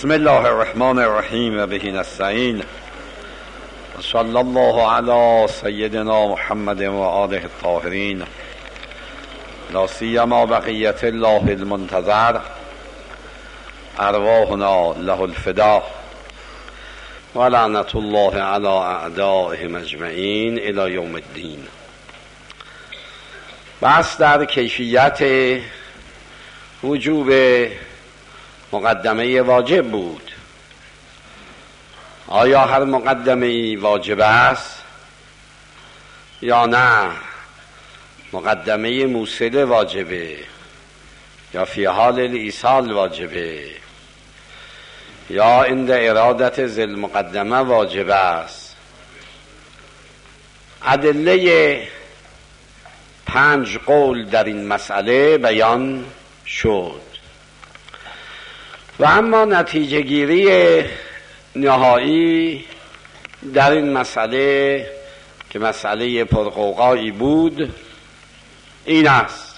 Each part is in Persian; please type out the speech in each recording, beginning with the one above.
بسم الله الرحمن الرحیم و به نستعین و صلی الله علی سیدنا محمد و آله الطاهرین لا سیما بقیت الله المنتظر ارواحنا له الفدا و لعنت الله علی اعدائهم اجمعین الی یوم الدین. بحث در کیفیت وجوب مقدمه واجب بود. آیا هر مقدمه واجب است یا نه؟ مقدمه موصل واجبه یا فی حال الایصال واجبه یا عند ارادت ذی مقدمه واجب است؟ ادله 5 قول در این مسئله بیان شد و اما نتیجه گیری نهایی در این مسئله که مسئله پرغوغایی بود این است: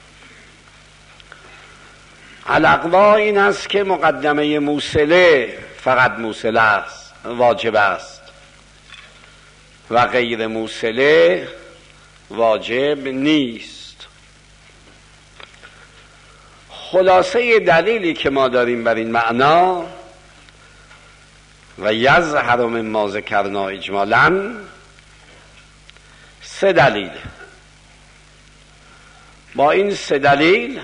الاقوا این است که مقدمه موصله فقط موصله است، واجب است، و غیر موصله واجب نیست. خلاصه دلیلی که ما داریم بر این معنا و یظهر مما ذکرنا اجمالا 3 دلیل. با این 3 دلیل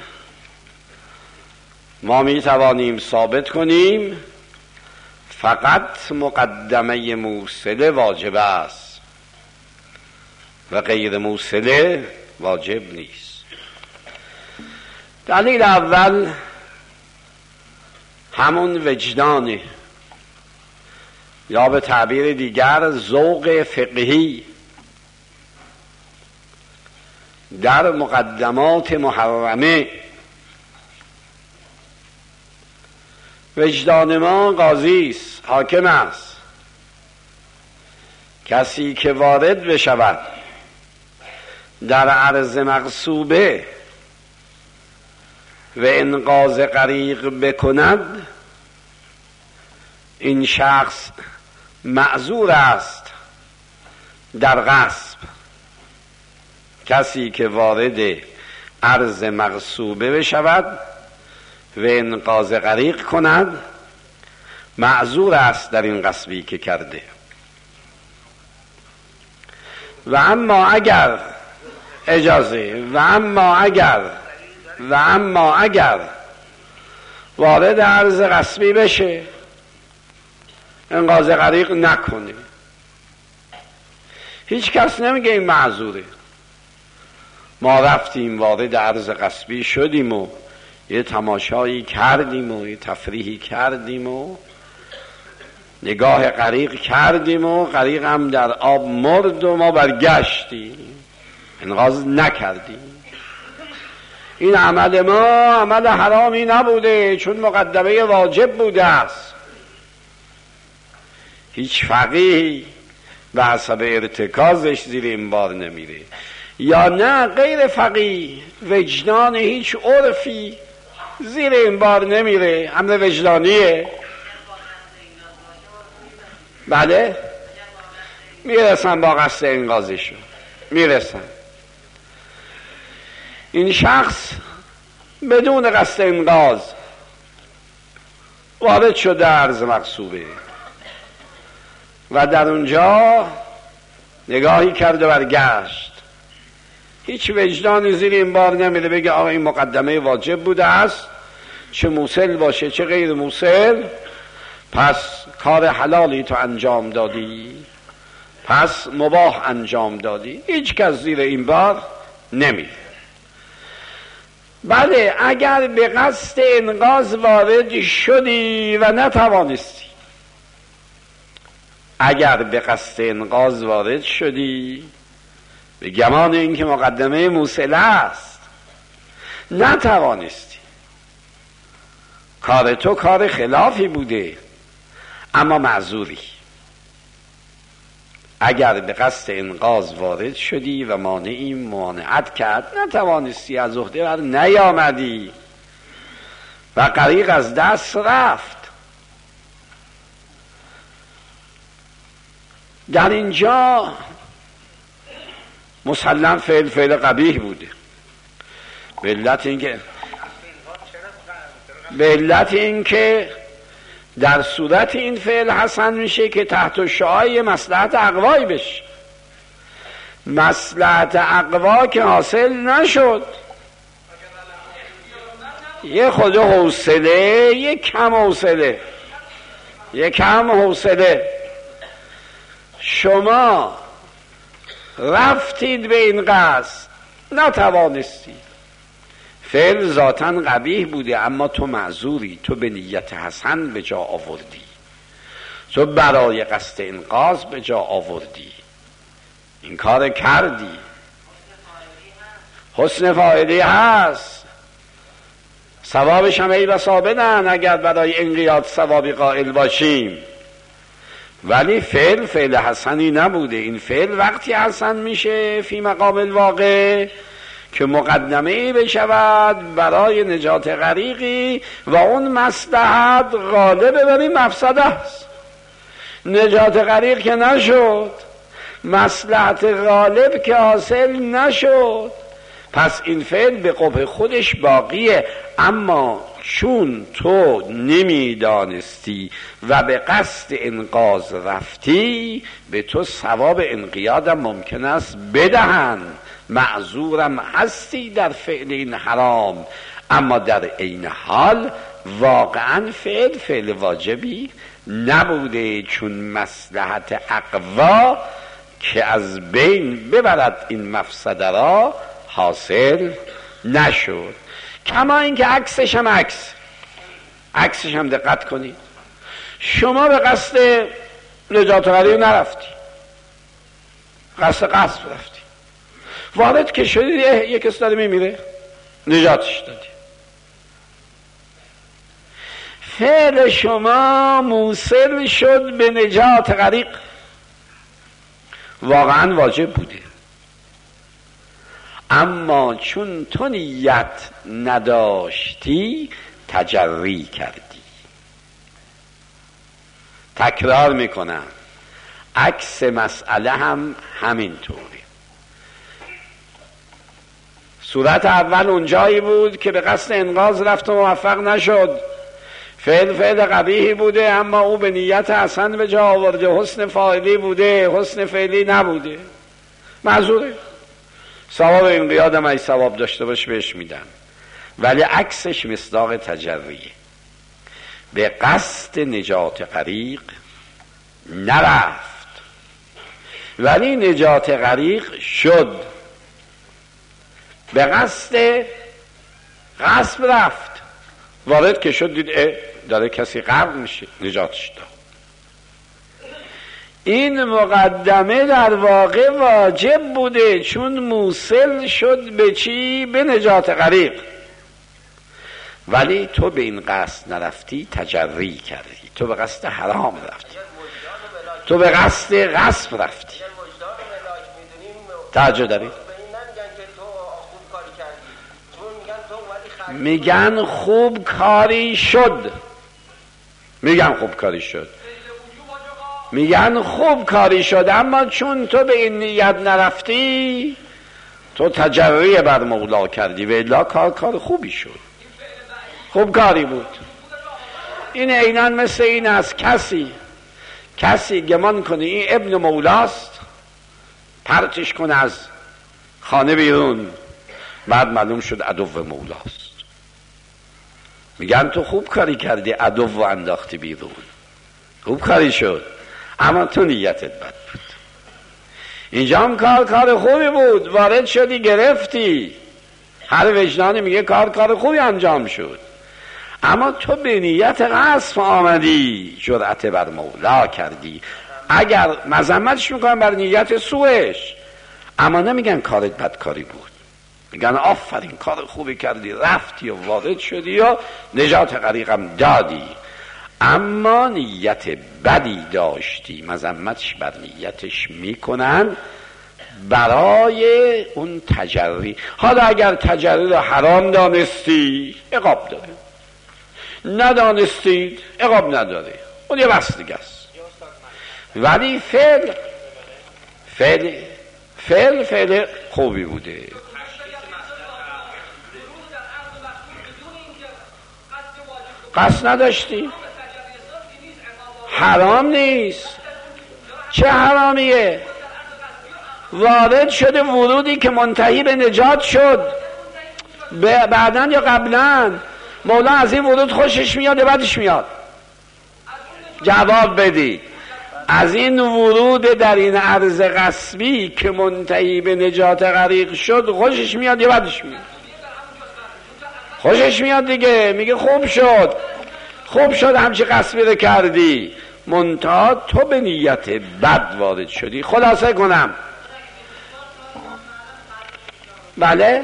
ما می توانیم ثابت کنیم فقط مقدمه موصله واجب است و غیر موصله واجب نیست. دلیل اول همون وجدانه، یا به تعبیر دیگر ذوق فقهی در مقدمات محرمه. وجدان ما قاضی است، حاکم است. کسی که وارد بشود در عرض مغصوبه و انقاذ غریق بکند، این شخص معذور است در غصب. کسی که وارد عرض مغصوبه بشود و انقاذ غریق کند معذور است در این غصبی که کرده. و اما اگر وارد عرض غصبی بشه انقاذ غریق نکنه، هیچ کس نمیگه این معذوره. ما رفتیم وارد عرض غصبی شدیم و یه تماشایی کردیم و یه تفریحی کردیم و نگاه غریق کردیم و غریق هم در آب مرد و ما برگشتیم، انقاذ نکردیم. این عمل ما عمل حرامی نبوده، چون مقدمه واجب بوده است. هیچ فقیهی به حسب ارتکازش زیر این بار نمیره، یا نه غیر فقیه وجدان هیچ عرفی زیر این بار نمیره، امر وجدانیه. بله میرسن با قصد انقاذشون، میرسن. این شخص بدون قصد انقاذ وارد شده عرض مغصوبه و در اونجا نگاهی کرده برگشت، هیچ وجدانی زیر این بار نمیده بگه آقا این مقدمه واجب بوده است، چه موصل باشه چه غیر موصل، پس کار حلالی تو انجام دادی، پس مباح انجام دادی. هیچ کس زیر این بار نمیده. بله اگر به قصد انقاذ وارد شدی و نتوانستی، اگر به قصد انقاذ وارد شدی به گمان اینکه مقدمه موصله است نتوانستی، کار تو کار خلافی بوده اما معذوری. اگر به قصد انقاذ وارد شدی و مانعی ممانعت کرد نتوانستی، از عهده بر نیامدی و غریق از دست رفت، در اینجا مسلم فعل قبیح بوده، به علت اینکه در صورت این فعل حسن میشه که تحت شعاع مصلحت اقوایی بشه. مصلحت اقوا که حاصل نشد، یه خود حوصله، یه کم حوصله شما رفتید به این قصد نتوانستید. فعل ذاتاً قبیح بوده اما تو معذوری، تو به نیت حسن به جا آوردی، تو برای قصد انقاذ به جا آوردی، این کار کردی. حسن فاعلی هست، ثوابش هم ای بسا بدن اگر برای انقیاد ثوابی قائل باشیم، ولی فعل حسنی نبوده. این فعل وقتی حسن میشه فی مقام الواقع که مقدمه بشود برای نجات غریقی و اون مصلحت غالب بر این مفسده است. نجات غریق که نشد، مصلحت غالب که حاصل نشد، پس این فعل به قبح خودش باقیه. اما چون تو نمیدانستی و به قصد انقاذ رفتی، به تو ثواب انقیادم ممکن است بدهن، معذورم هستی در فعل این حرام، اما در عین حال واقعا فعل واجبی نبوده، چون مصلحت اقوا که از بین ببرد این مفسده را حاصل نشد. کما اینکه عکسش هم دقت کنید، شما به قصد نجات غریق نرفتی، قصد رفتی، وارد که شدید یک کس داره میمیره، نجاتش دادی. فعل شما موصل شد به نجات غریق، واقعا واجب بوده، اما چون تو نیت نداشتی تجری کردی. تکرار میکنم، عکس مسئله هم همینطوره. صورت اول اونجایی بود که به قصد انقاذ رفت و موفق نشد، فعل قبیحی بوده اما او به نیت حسن به جا آورده، حسن فاعلی بوده، حسن فعلی نبوده، معذوره. ثواب انقیاد هم ای ثواب داشته باش بهش میدن، ولی عکسش مصداق تجریه. به قصد نجات غریق نرفت ولی نجات غریق شد، به قصد غصب رفت، وارد که شد دید داره کسی غرق میشه، نجاتش داد. این مقدمه در واقع واجب بوده، چون موصل شد به چی؟ به نجات غریق، ولی تو به این قصد نرفتی، تجری کردی، تو به قصد حرام رفتی، تو به قصد غصب رفتی. توجه دارید؟ میگن خوب کاری شد، میگن خوب کاری شد، اما چون تو به این نیت نرفتی تو تجری بر مولا کردی و الا کار خوبی شد، خوب کاری بود. این عیناً مثل این است کسی گمان کنه این ابن مولاست، پرتش کنه از خانه بیرون، بعد معلوم شد عدو مولاست. میگن تو خوب کاری کردی، عدو انداختی بیرون، خوب کاری شد، اما تو نیتت بد بود. اینجا هم کار خوبی بود، وارد شدی گرفتی، هر وجدانی میگه کار خوبی انجام شد، اما تو به نیت غصب آمدی، جرأت بر مولا کردی. اگر مذمتش میکنن بر نیت سوش، اما نمیگن کارت بدکاری بود، میگن آفرین کار خوبی کردی، رفتی و وارد شدی و نجات غریقم دادی، اما نیت بدی داشتی. مذمتش بر نیتش میکنن برای اون تجری. حالا اگر تجری را حرام دانستی عقاب داره، ندانستید عقاب نداره، اون یه بحث دیگه است. ولی فعل فعل خوبی بوده. قصد نداشتی؟ حرام نیست. چه حرامیه؟ وارد شده ورودی که منتهی به نجات شد، بعداً یا قبلاً مولا از این ورود خوشش میاد یا بدش میاد؟ جواب بدی. از این ورود در این عرض غصبی که منتهی به نجات غریق شد خوشش میاد یا بدش میاد؟ خوشش میاد دیگه. میگه خوب شد همچی غصبی رو کردی، منتها تو به نیت بد وارد شدی. خلاصه کنم، بله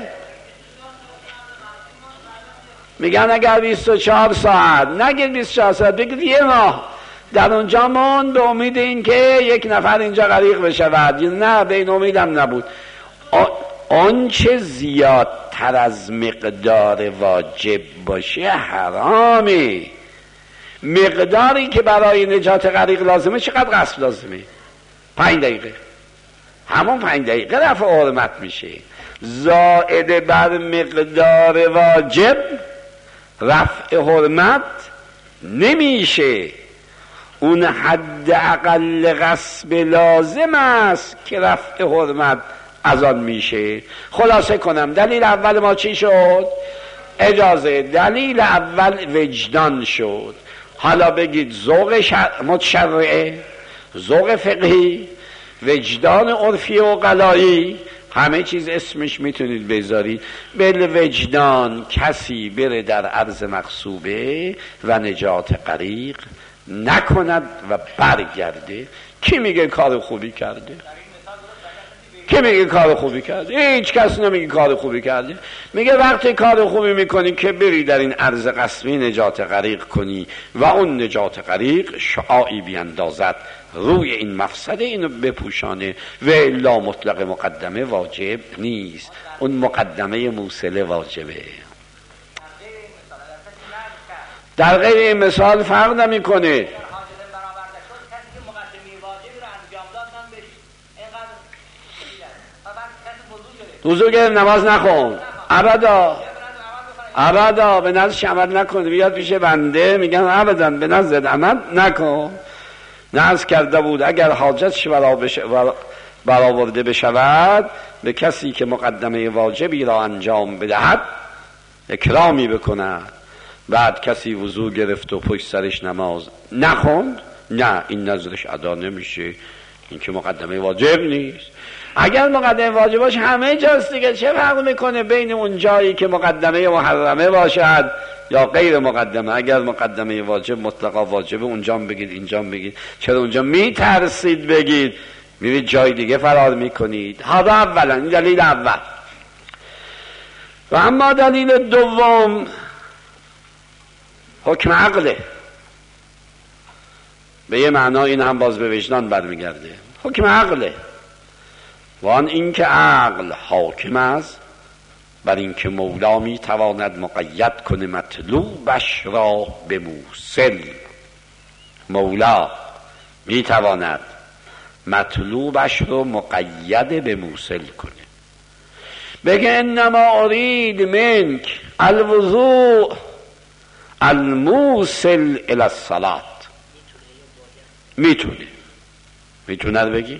میگن اگر 24 ساعت نگید 24 ساعت، بگید یه ماه در اونجا مون به امید این که یک نفر اینجا غریق بشود. نه، به این امیدم نبود. آنچه زیادتر از مقدار واجب باشه حرامه. مقداری که برای نجات غریق لازمه، چقدر قصد لازمه؟ 5 دقیقه. همون 5 دقیقه رفع حرمت میشه. زائد بر مقدار واجب رفع حرمت نمیشه. اون حد اقل غصب لازم است که رفع حرمت از آن میشه. خلاصه کنم، دلیل اول ما چی شد؟ اجازه. دلیل اول وجدان شد. حالا بگید ذوق متشرعه، ذوق فقهی، وجدان عرفی و قلایی، همه چیز اسمش میتونید بذارید. بالوجدان کسی بره در عرض مغصوبه و نجات غریق نکند و برگرده. کی میگه کار خوبی کرده؟ کی میگه کار خوبی کرده؟ هیچ کس نمیگه کار خوبی کرده. میگه وقتی کار خوبی میکنی که بری در این عرض قسمی نجات غریق کنی و اون نجات غریق شعاعی بیندازد روی این مفسده، اینو بپوشانه. و الا مطلق مقدمه واجب نیست، اون مقدمه موصله واجبه. در غیر این مثال فرق نمی کنه. وضو گرفت نماز نخون، ابدا به نزدش عمل نکن. بیاد پیش بنده میگن ابدا به نزد عمل نکن. نزد کرده بود اگر حاجتش برآورده بشود به کسی که مقدمه واجبی را انجام بدهد اکرامی بکند. بعد کسی وضو گرفت و پشت سرش نماز نخوند، نه این نظرش ادا نمیشه، این که مقدمه واجب نیست. اگر مقدمه واجب باشه همه جاست دیگه. چه فرق میکنه بین اون جایی که مقدمه محرمه باشد یا غیر مقدمه؟ اگر مقدمه واجب مطلقا واجبه اونجا بگید اینجا بگید. چرا اونجا میترسید بگید، میرید جای دیگه فرار میکنید. هذا اولا، این دلیل اول. و اما دلیل دوم حکم عقله. به یه معنا این هم باز به وجدان برمیگرده. حکم عقله، وان این که عقل حاکم است بر این که مولا می تواند مقید کنه مطلوبش را به موصل. مولا می تواند مطلوبش رو مقید به موصل کنه. بگه انما ارید منک الوضوء الموصل الى الصلاة. میتونه بگی؟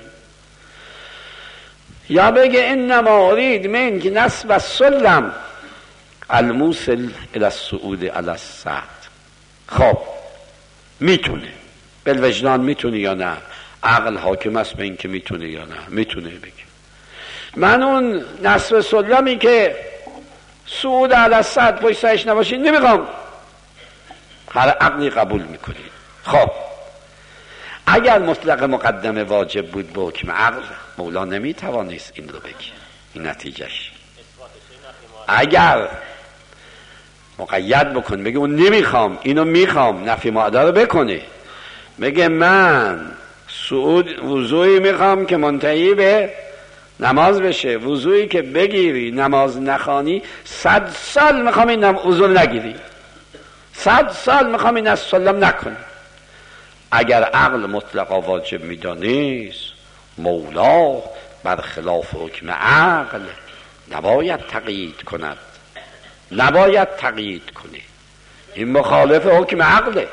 یا بگه انما ارید منک نصب السلم الموصل الى الصعود على السطح. خب میتونه، بالوجدان میتونه یا نه؟ عقل حاکم است به این که میتونه یا نه؟ میتونه بگه. من اون نصب سلمی که صعود علی السطح پشت سرش نباشید نمیخوام. هر عقلی قبول میکنید. خب اگر مطلق مقدمه واجب بود به حکم عقل، مولا نمیتوانست این رو بگه. این نتیجهش. اگر مقید بکن، بگه اون نمیخوام اینو میخوام، نفی معده رو بکنه، بگه من صعود وضوعی میخوام که منتهی به نماز بشه، وضوعی که بگیری نماز نخوانی 100 سال میخوام این وضو نگیری، 100 سال میخوام این از سلم نکنی. اگر عقل مطلقا واجب میدانست مولا بر خلاف حکم عقل نباید تقیید کند، نباید تقیید کنه. این مخالف حکم عقله.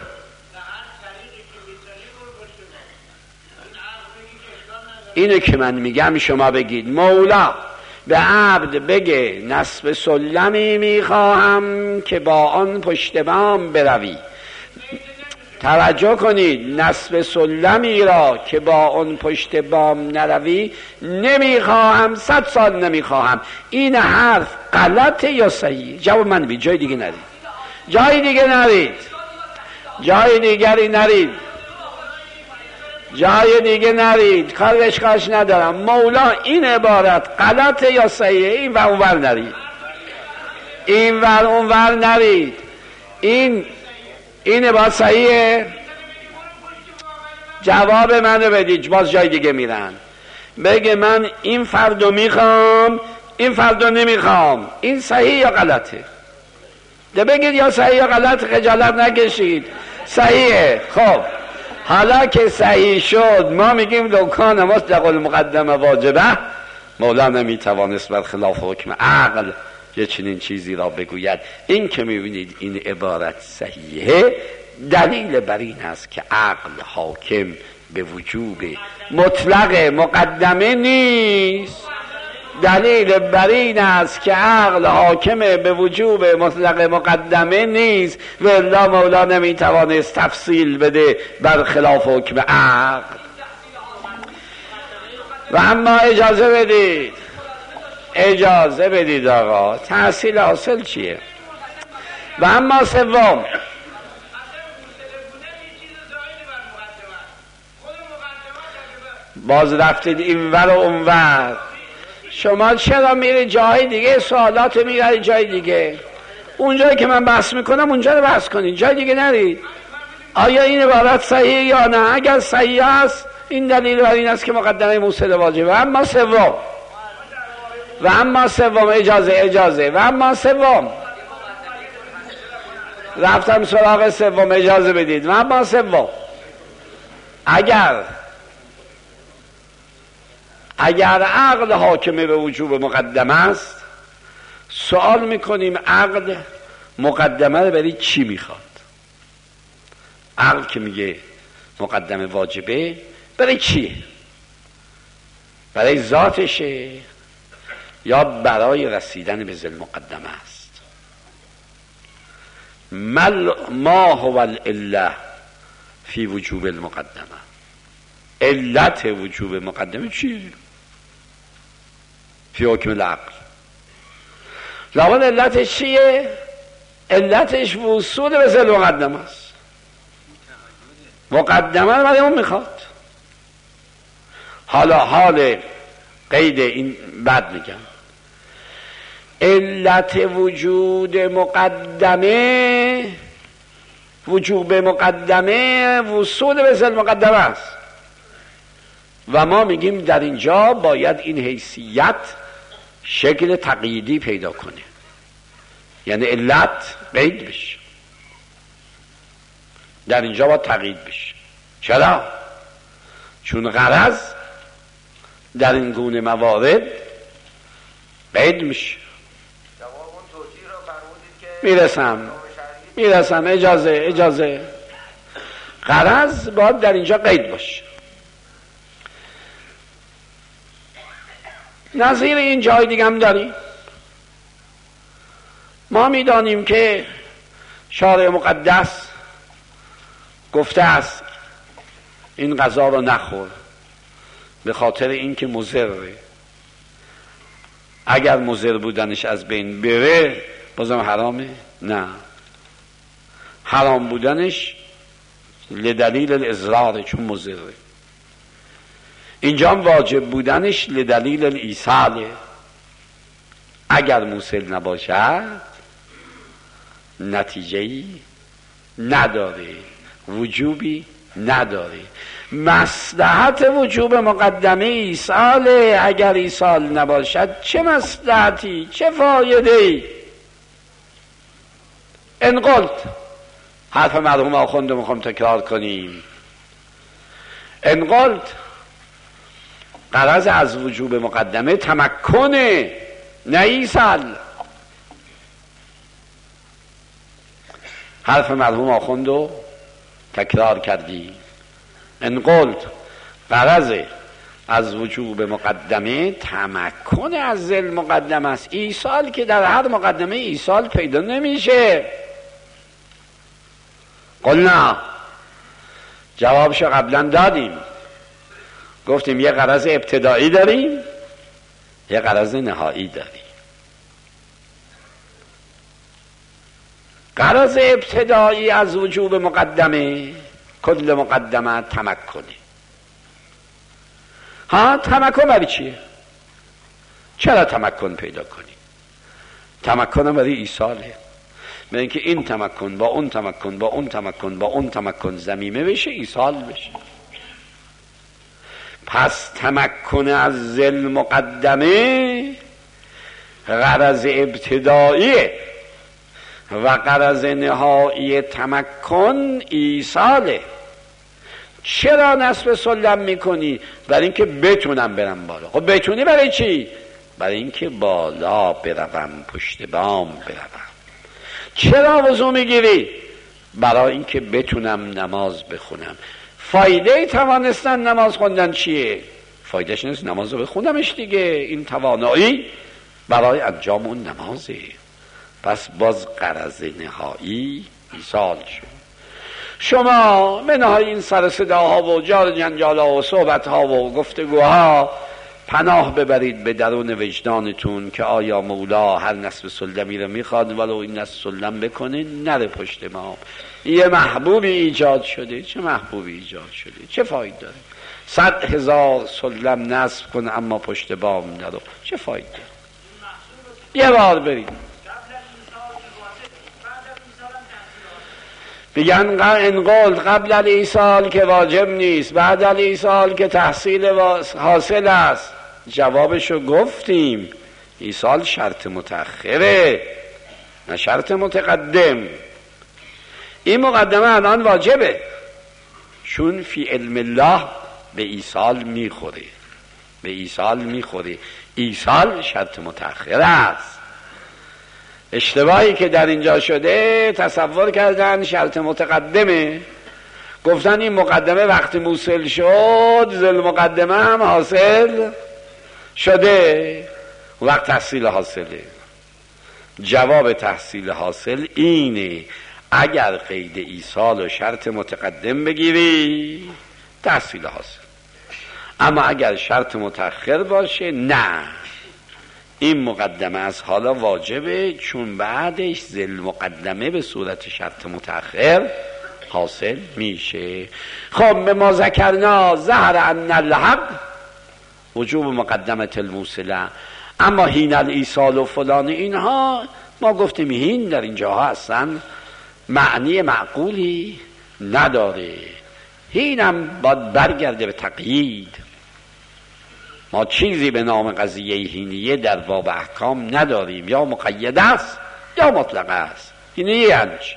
اینه که من میگم شما بگید مولا به عبد بگه نصب سلمی میخواهم که با آن پشت بام بروی. توجه کنید، نصب سلمی را که با آن پشت بام نروی نمیخواهم، 100 سال نمیخواهم. این حرف غلطه یا صحیح؟ جواب من بید. جای دیگه نرید، جای دیگه نرید، جای دیگری نرید، جای دیگه نرید، کار اشکالش ندارم. مولا این عبارت غلطه یا صحیحه؟ این ور اونور نرید، این ور اونور نرید. این عبارت صحیحه؟ جواب منو بدید. باز جای دیگه میرن بگه من این فردو میخوام، این فردو نمیخوام. این صحیح یا غلطه؟ ده بگید یا صحیح یا غلط، خجالت نکشید. صحیحه. خب حالا که صحیح شد ما میگیم لو کان مصدق المقدمه واجبه، مولا نمیتوانست بر خلاف حکم عقل یه چنین چیزی را بگوید. این که میبینید این عبارت صحیحه، دلیل بر این است که عقل حاکم به وجوب مطلق مقدمه نیست. دلیل بر این است که عقل حاکم به وجوب مطلق مقدمه نیست و الا مولا نمیتوانست تفصیل بده بر خلاف حکم عقل. و اما اجازه بدید آقا، تحصیل حاصل چیه؟ و اما سوم، باز رفتید اینور و اونور. شما چرا میرید جای دیگه، سوالات میرید جای دیگه؟ اونجایی که من بحث میکنم اونجا رو بحث کنید، جای دیگه نرید. آیا این عبارت صحیح یا نه؟ اگر صحیح است این دلیل بر این است که مقدمه موصل واجبه. و اما سوم اجازه و اما سوم رفتم سراغ سوم، اجازه بدید. و اما سوم، اگر عقل حاکمه به وجوب مقدمه است، سوال میکنیم عقل مقدمه رو برای چی میخواد؟ عقل که میگه مقدمه واجبه برای چیه؟ برای ذاتشه یا برای رسیدن به ذل مقدمه است؟ ما هو العله فی وجوب المقدمه؟ علت وجوب مقدمه چیه؟ فی حکم العقل. لابد علتش چیه؟ علتش وصول به ذل مقدمه است. مقدمه رو برای اون میخواد. حال قید این بعد میگم. علت وجود مقدمه وصول به ذل مقدمه است و ما میگیم در اینجا باید این حیثیت شکل تقییدی پیدا کنه، یعنی علت قید بشه. در اینجا باید تقیید بشه. چرا؟ چون غرض در این گونه موارد قید میشه. میرسم اجازه. غرض باید در اینجا قید باشه. نظیر این جای دیگه هم داریم. ما میدانیم که شارع مقدس گفته است این غذا رو نخور به خاطر اینکه مضره. اگر مضر بودنش از بین بره بازم حرامه؟ نه، حرام بودنش لدلیل الاضرار، چون مضره. اینجا واجب بودنش لدلیل الایصال، اگر موصل نباشد نتیجه‌ای نداره، وجوبی نداره. مصلحت وجوب مقدمه ایصاله. اگر ایصال نباشد چه مصلحتی، چه فایده‌ای؟ ان قلت، حرف مرحوم آخوند میخوام تکرار کنیم. ان قلت غرض از وجوب مقدمه تمکنه، نه ایصال. حرف مرحوم آخوند رو تکرار کردی. ان قلت غرض از وجوب مقدمه تمکن از ذل مقدمه است. ایصال که در هر مقدمه ایصال پیدا نمیشه. قلنا، جوابشو قبلا دادیم، گفتیم یه غرض ابتدایی داریم، یه غرض نهایی داریم. غرض ابتدایی از وجوب مقدمه کل مقدمه تمکنه. ها، تمکن برای چیه؟ چرا تمکن پیدا کنی؟ تمکن برای ایصاله. برای اینکه این تمکن با اون تمکن با اون تمکن با اون تمکن ضمیمه بشه، ایصال بشه. پس تمکن از ذل مقدمه غرض ابتداییه و غرض نهایی تمکن ایصاله. چرا نصب سلم میکنی؟ برای اینکه بتونم برم بالا. خب بتونی برای چی؟ برای اینکه بالا بروم، پشت بام بروم. چرا وضو میگیری؟ برای اینکه بتونم نماز بخونم. فایده توانستن نماز خوندن چیه؟ فایدهش نیست نماز رو بخونمش دیگه. این توانایی برای انجام اون نمازه. پس باز غرض نهایی ایصال شد. شما منهای این سر صداها و جار جنجالها و صحبتها و گفتگوها پناه ببرید به درون وجدانتون که آیا مولا هر نصب سلمی رو میخواد ولو این نصب سلم بکنه نره پشت ما. یه محبوبی ایجاد شده. چه محبوبی ایجاد شده؟ چه فاید داره؟ 100,000 سلم نصب کن اما پشت بام نرو، چه فاید داره؟ یه بار برید. میگن ان قلت قبل الایصال که واجب نیست، بعد الایصال که تحصیل حاصل است. جوابشو گفتیم، ایصال شرط متأخره نه شرط متقدم. این مقدمه الان واجبه چون فی علم الله به ایصال میخوره، به ایصال میخوره. ایصال شرط متأخره است. اشتباهی که در اینجا شده تصور کردن شرط متقدمه، گفتن این مقدمه وقتی موصل شد ذل مقدمه هم حاصل شده، وقت تحصیل حاصله. جواب تحصیل حاصل اینه اگر قید ایصال و شرط متقدم بگیری تحصیل حاصل، اما اگر شرط متأخر باشه نه. این مقدمه از حالا واجبه چون بعدش ذل مقدمه به صورت شرط متأخر حاصل میشه. خب به ما ذکرنا ظهر ان الحق وجوب مقدمه الموصله، اما هین الایصال و فلان اینها ما گفتیم هین در اینجاها هستن معنی معقولی نداره. هینم باید برگرده به تقیید. ما چیزی به نام قضیه هینیه در باب احکام نداریم، یا مقید است یا مطلق است. هینیه یعنی چی؟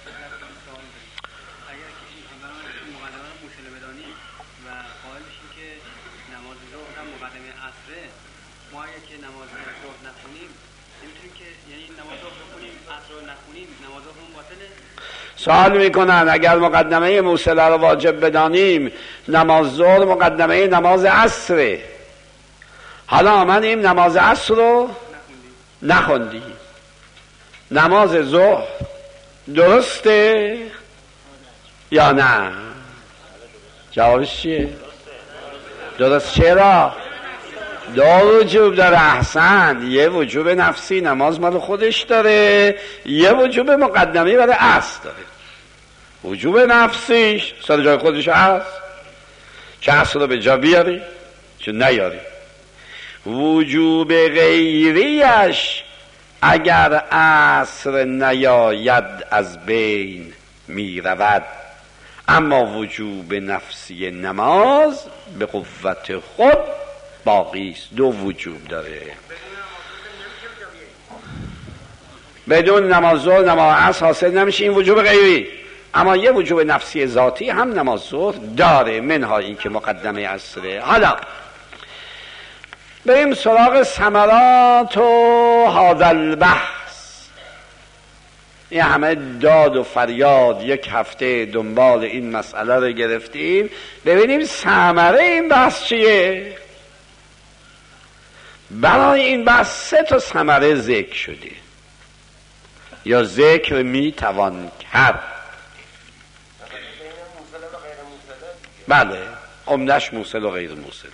سوال میکنن اگر مقدمه موصله رو واجب بدانیم، نماز ظهر مقدمه نماز عصره، حالا آمدیم نماز عصر رو نخوندی، نماز ظهر درسته یا نه؟ جوابش چیه؟ درست. چرا؟ دو وجوب داره. احسن. یه وجوب نفسی نماز مال خودش داره، یه وجوب مقدمی برای عصر داره. وجوب نفسیش سر جای خودش هست، چه عصر رو به جا بیاری چه نیاری. وجوب غیریش اگر عصر نیاید از بین می رود، اما وجوب نفسی نماز به قوت خود باقی است. دو وجوب داره. بدون نماز ظهر نماز عصر حاصل نمیشه این وجوب غیری، اما یه وجوب نفسی ذاتی هم نماز ظهر داره، منها این که مقدمه عصره. حالا بریم سراغ ثمرات و هذا البحث. این همه داد و فریاد یک هفته دنبال این مسئله رو گرفتیم، ببینیم ثمره این بحث چیه. برای این بحث 3 ثمره ذکر شده یا ذکر میتوان کرد. بله، عمدش موصل و غیر موصله.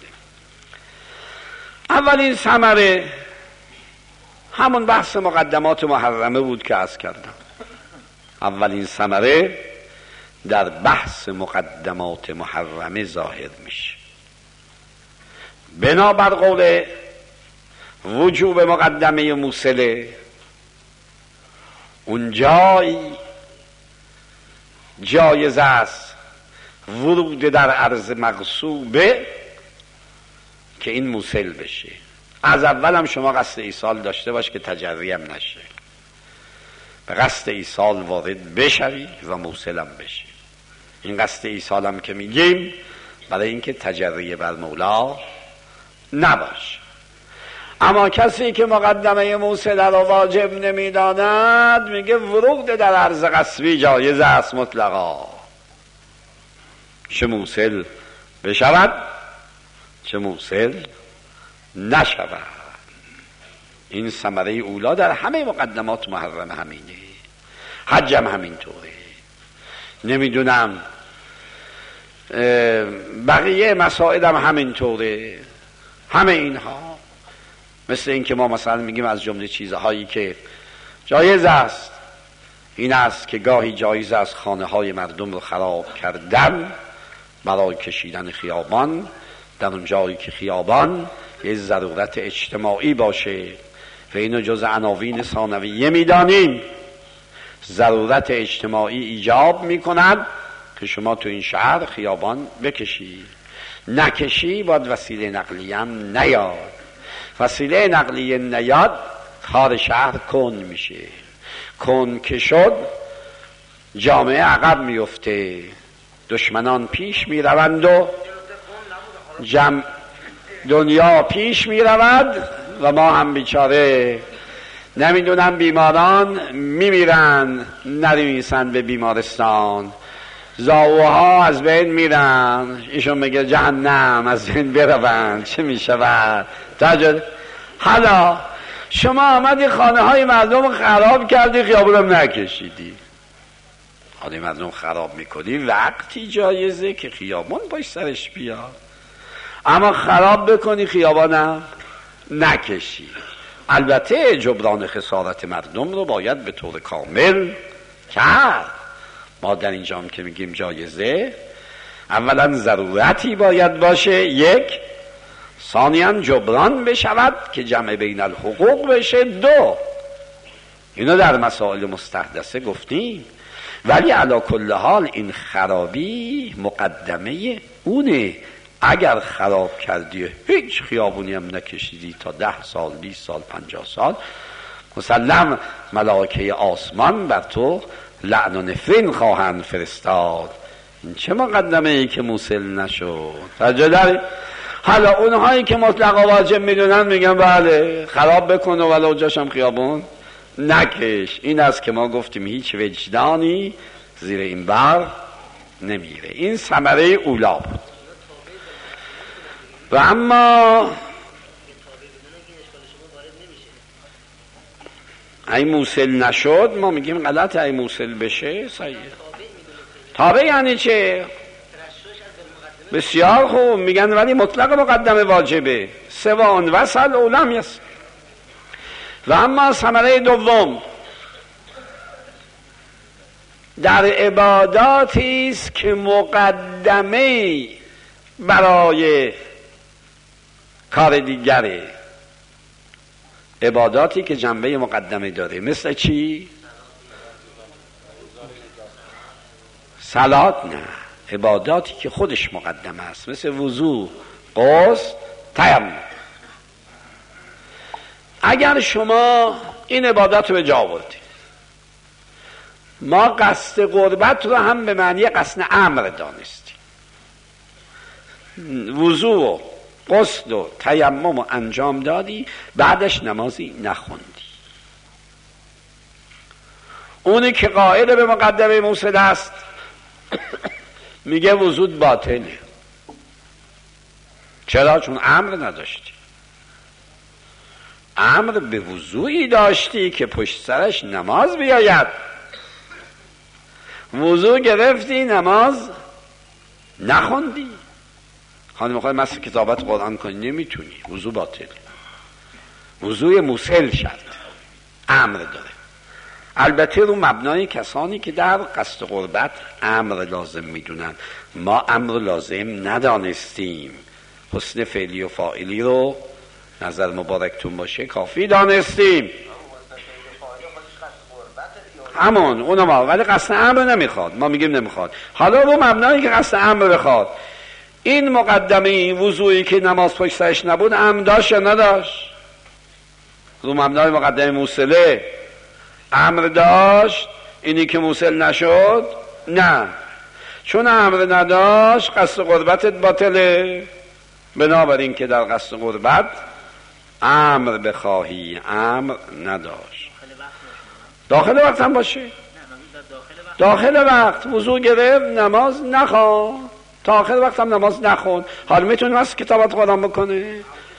اولین ثمره همون بحث مقدمات محرمه بود که عرض کردم. اولین ثمره در بحث مقدمات محرمه ظاهر میشه. بنابر قول وجوب مقدمه موصله، اون جایز است ورود در عرض مغصوبه که این موصل بشه. از اول هم شما قصد ایصال داشته باش که تجری هم نشه، به قصد ایصال وارد بشوی و موصل هم بشی. این قصد ایصال هم که میگیم برای اینکه تجری بر مولا نباش. اما کسی که مقدمه موصله را واجب نمیداند میگه ورود در عرض قصبی جایز است مطلقا، چه موصل بشود چه موصل نشود. این ثمره اولا در همه مقدمات محرم همینه، حج هم همینطوره، نمیدونم بقیه مسائل هم همینطوره. همه اینها مثل این که ما مثلا میگیم از جمله چیزهایی که جایز است این است که گاهی جایز است خانه های مردم رو خراب کردن برای کشیدن خیابان در اون جایی که خیابان یه ضرورت اجتماعی باشه و اینو جز عناوین ثانویه میدانیم. ضرورت اجتماعی ایجاب میکند که شما تو این شهر خیابان بکشی، نکشی باید وسیله نقلیه هم نیاد. وسیله نقلیه نیاد کار شهر کن میشه، کن که شد جامعه عقب میفته، دشمنان پیش میروند و دنیا پیش میرود و ما هم بیچاره نمیدونم بیماران میمیرن نریسن به بیمارستان، زاوها از بین میرن، ایشون میگه جهنم از بین بروند، چه میشود؟ حالا شما آمدی خانه های مردم خراب کردی، خیابونم نکشیدی. خانه مردم خراب میکنی وقتی جایزه که خیابون باش سرش بیاد، اما خراب بکنی خیابانم نکشی. البته جبران خسارت مردم رو باید به طور کامل کرد. ما در اینجا هم که میگیم جایزه، اولا ضرورتی باید باشه، یک، ثانیاً جبران بشود که جمع بین الحقوق بشه، دو، اینو در مسائل مستحدثه گفتیم. ولی علی کل حال این خرابی مقدمه اونه. اگر خراب کردی هیچ خیابونی هم نکشیدی تا 10 سال 20 سال 50 سال، مسلم ملائکه آسمان بر تو لعن و نفرین خواهند فرستاد. این چه مقدمه ای که موصل نشد؟ تجدر. حالا اونهایی که مطلق واجب میدونن میگن بله خراب بکن و ولو جاشم خیابون نکش. این است که ما گفتیم هیچ وجدانی زیر این بر نمیره. این ثمره اولا بود. و اما ای موصل نشد ما میگیم غلط، ای موصل بشه صحیح. تابع یعنی چه؟ بسیار خوب میگن ولی مطلق مقدمه واجبه، سواء وصل او لم یصل. و اما ثمره دوم در عباداتی است که مقدمه برای کار دیگره، عباداتی که جنبه مقدمه داره. مثل چی؟ صلات نه، عباداتی که خودش مقدمه است، مثل وضو، غسل، تیمم. اگر شما این عبادت رو به جا آوردید، ما قصد قربت رو هم به معنی قصد امر دانستیم. وضو و غسل و تیمم و انجام دادی، بعدش نمازی نخوندی. اونی که قائل به مقدمه موصل است میگه وضوء باطله. چرا؟ چون امر نداشتی. امر به وضوعی داشتی که پشت سرش نماز بیاید. وضوع گرفتی، نماز نخوندی. خانم میخوای مثل کتابت قرآن کنی، نمیتونی، وضوع باطله. وضوع موصل شرط، امر داره. البته رو مبنای کسانی که در قصد قربت امر لازم میدونن. ما امر لازم ندانستیم، حسن فعلی و فاعلی رو نظر مبارکتون باشه کافی دانستیم. همون اونو ما، ولی قصد امر نمیخواد. ما میگیم نمیخواد. حالا رو مبنایی که قصد امر بخواد، این مقدمه این وضوعی که نماز پشت سرش نبود امر داشت یا نداشت؟ رو مبنای مقدمه موصله امر داشت. اینی که موصل نشد نه، چون امر نداشت قصد قربتت باطله. بنابراین که در قصد قربت امر بخواهی، امر نداشت. داخل وقت هم باشه، داخل وقت وضو گرفت، نماز نخوان، تا آخر وقت هم نماز نخون. حالا میتونه از کتابت قرآن بکنه.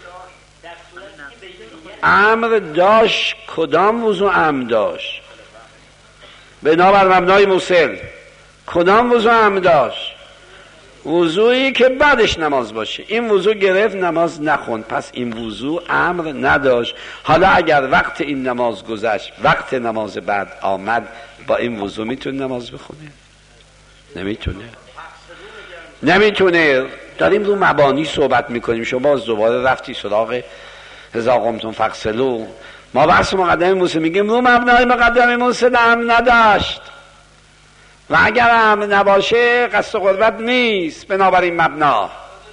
امر داشت. کدام وضو امر داشت؟ بنابر مبنای موصل کدام وضو امر داشت؟ وضوعی که بعدش نماز باشه. این وضو گرفت، نماز نخون، پس این وضو امر نداشت. حالا اگر وقت این نماز گذشت، وقت نماز بعد آمد، با این وضو میتونه نماز بخونه؟ نمیتونه. داریم رو مبانی صحبت میکنیم. شما باز دوباره رفتی سراغ اذا قمتم فاغسلوا. ما بحث مقدمه موصل میگیم رو مبنای مقدمه موصل امر نداشت، و اگر امر نباشه قصد قربت نیست. بنابراین مبنا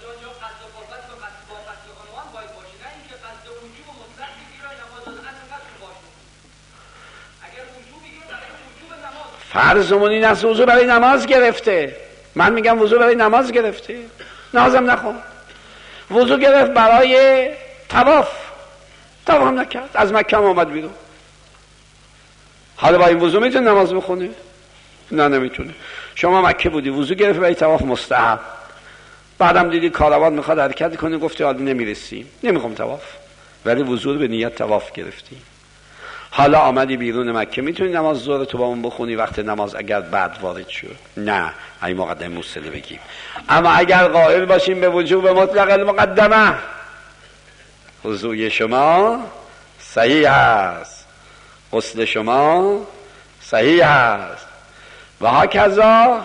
فرضمون این است وضو برای نماز گرفته. من میگم وضو برای نماز گرفته، نمازم نخون. وضو گرفت برای طواف، طواف هم نکرد، از مکه هم آمد بیرون. حالا با این وضو میتونه نماز بخونه؟ نه، نمیتونه. شما مکه بودی، وضو گرفت برای طواف مستحب، بعدم دیدی کاروان میخواد حرکت کنه، گفتی حالا نمیرسیم، نمیخوام طواف، ولی وضو رو به نیت طواف گرفتی. حالا آمدی بیرون مکه، میتونی نماز ظهر تو با اون بخونی وقت نماز اگر بعد وارد شد؟ نه، این مقدمه موصله بگیم. اما اگر قائل باشیم به وجوب مطلق المقدمه، وضوی شما صحیح است، غسل شما صحیح است، و هاکذا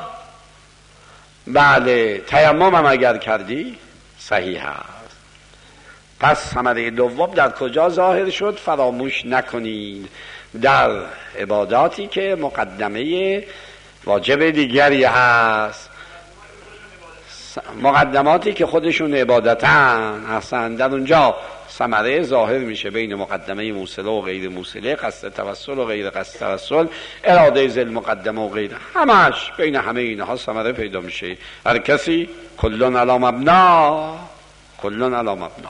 بله تیمم هم اگر کردی صحیح است. پس ثمره دوم در کجا ظاهر شد؟ فراموش نکنید در عباداتی که مقدمه واجب دیگری هست، مقدماتی که خودشون عبادتن هستن، در اونجا ثمره ظاهر میشه بین مقدمه موصله و غیر موصله، قصد توسل و غیر قصد توسل، اراده ذل مقدمه و غیر، همش بین همه اینها ثمره پیدا میشه. هر کسی کلون علی مبنا، کلون علی مبنا.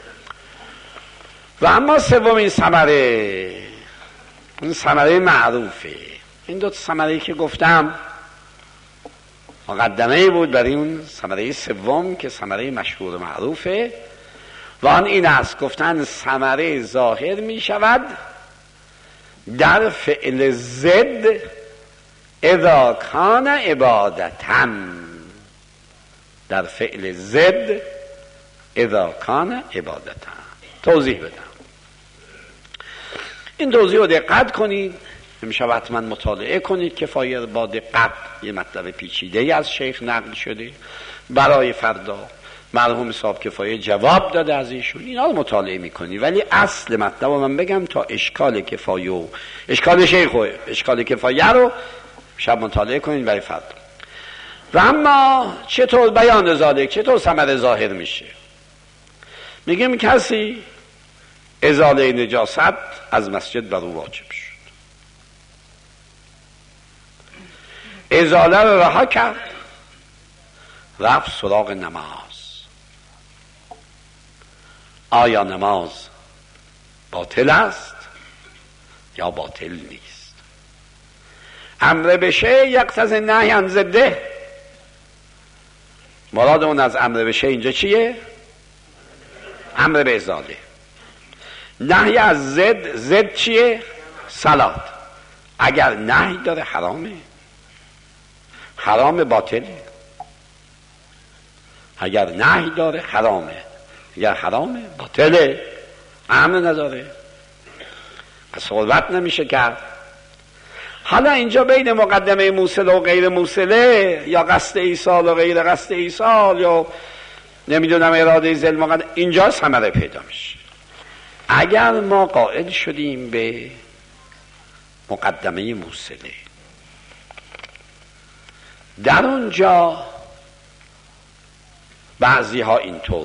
و اما سومین ثمره، این ثمره معروفه. این دو ثمره که گفتم مقدمه بود برای اون ثمره سوم که ثمره مشهور معروفه، و آن این است گفتن ثمره ظاهر می شود در فعل زد اذا کان عبادتاً، در فعل زد اذا کان عبادتاً. توضیح بدم. این توضیح رو دقت کنید، امشب حتما مطالعه کنید کفایه با دقت. یه مطلب پیچیده از شیخ نقل شده، برای فردا مرحوم صاحب کفایه جواب داده از ایشون، اینا رو مطالعه میکنی. ولی اصل مطلب رو من بگم تا اشکال کفایه و اشکال شیخ و اشکال کفایه رو شب مطالعه کنید برای فردا. و اما چطور بیان ذالک، چطور ثمره ظاهر میشه؟ میگیم کسی ازاله نجاست از مسجد بر او واجب شد، ازاله رو رها کرد، رفت سراغ نماز. آیا نماز باطل است یا باطل نیست؟ امر به شیء یقتضی نهی عن ضده. مراد اون از امر به شیء اینجا چیه؟ امر به ازاله. نهی از ضد چیه؟ صلات. اگر نهی داره حرامه، حرام باطله. اگر نهی داره حرامه، اگر حرامه باطله، امر نداره، پس صحبت نمیشه کرد. حالا اینجا بین مقدمه موصله و غیر موصله، یا قصد ایصال و غیر قصد ایصال، یا نمیدونم اراده ذل مقدم، اینجا ثمره پیدا میشه. اگر ما قائل شدیم به مقدمه موصله، در اونجا بعضی ها اینطور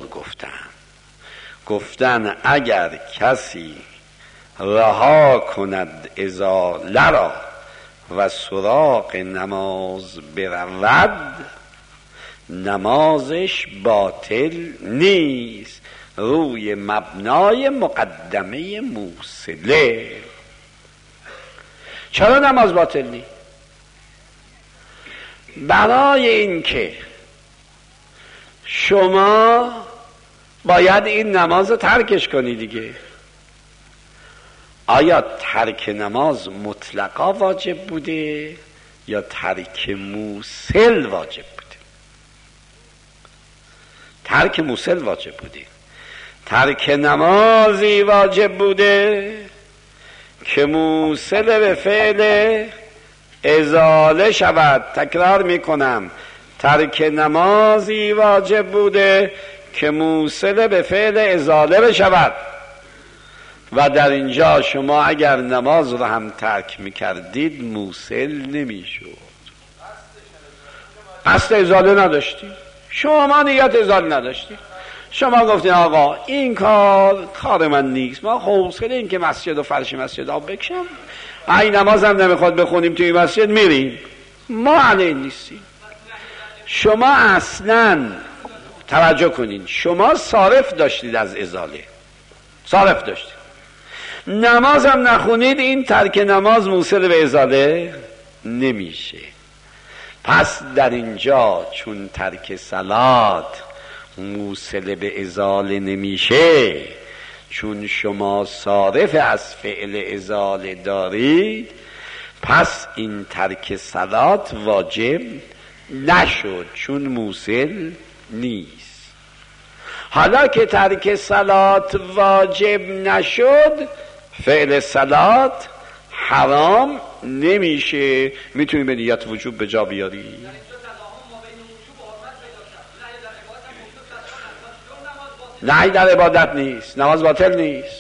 گفتن اگر کسی رها کند ازاله را و سراغ نماز برود، نمازش باطل نیست، روی مبنای مقدمه موصله. چرا نماز باطل نیست؟ برای اینکه شما باید این نماز رو ترکش کنی دیگه. آیا ترک نماز مطلقا واجب بوده یا ترک موصل واجب بوده؟ ترک موصل واجب بوده. ترک نمازی واجب بوده که موصل به فعل ازاله شود. تکرار میکنم، ترک نمازی واجب بوده که موصل به فعل ازاله بشود. و در اینجا شما اگر نماز رو هم ترک میکردید موصل نمیشد. قصد ازاله نداشتی، شما نیت ازاله نداشتی، شما گفتین آقا این کار من نیست، ما حوصله این که مسجد و فرش مسجد آب بکشم، این نماز هم نمیخواد بخونیم توی مسجد، میریم، ما علیه نیستیم. شما اصلا توجه کنین، شما صارف داشتید از ازاله، صارف داشتید، نماز هم نخونید، این ترک نماز موصل به ازاله نمیشه. پس در اینجا چون ترک صلات موصل به ازاله نمیشه، چون شما صارف از فعل ازاله دارید، پس این ترک صلات واجب نشد چون موصل نیست. حالا که ترک صلات واجب نشد، فعل صلات حرام نمیشه، میتونی به نیت وجوب به جا بیاری. نه در عبادت نیست، نماز باطل نیست.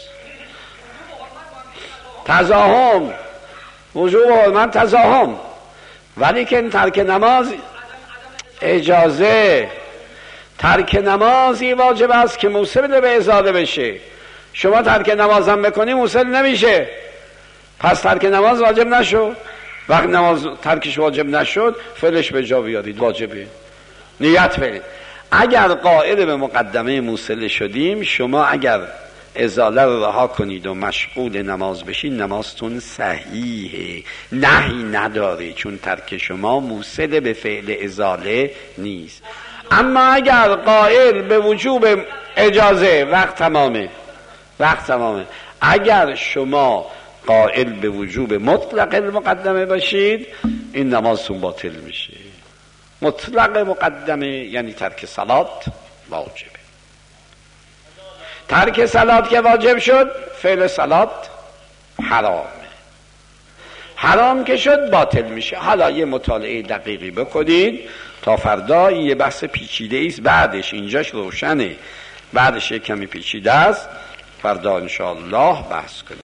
تزاهم، وجوب و حرمت تزاهم، ولی که ترک نماز اجازه. ترک نمازی واجب است که موصل به ازاله بشه. شما ترک نماز هم بکنی موصل نمیشه، پس ترک نماز واجب نشد. وقت نماز ترکش واجب نشد، فعلش به جا بیارید، واجبه، نیت برید. اگر قائل به مقدمه موصله شدیم، شما اگر ازاله رو رها کنید و مشغول نماز بشین، نمازتون صحیحه، نهی نداره، چون ترک شما موصل به فعل ازاله نیست. اما اگر قائل به وجوب اجازه، وقت تمامه، وقت تمامه. اگر شما قائل به وجوب مطلق المقدمه باشید، این نمازتون باطل میشه. مطلق مقدمه یعنی ترک صلات واجبه. ترک صلات که واجب شد، فعل صلات حرامه. حرام که شد باطل میشه. حالا یه مطالعه دقیقی بکنید تا فردا. یه بحث پیچیده ایست، بعدش اینجاش روشنه، بعدش یه کمی پیچیده است، فردا انشاءالله بحث کنید.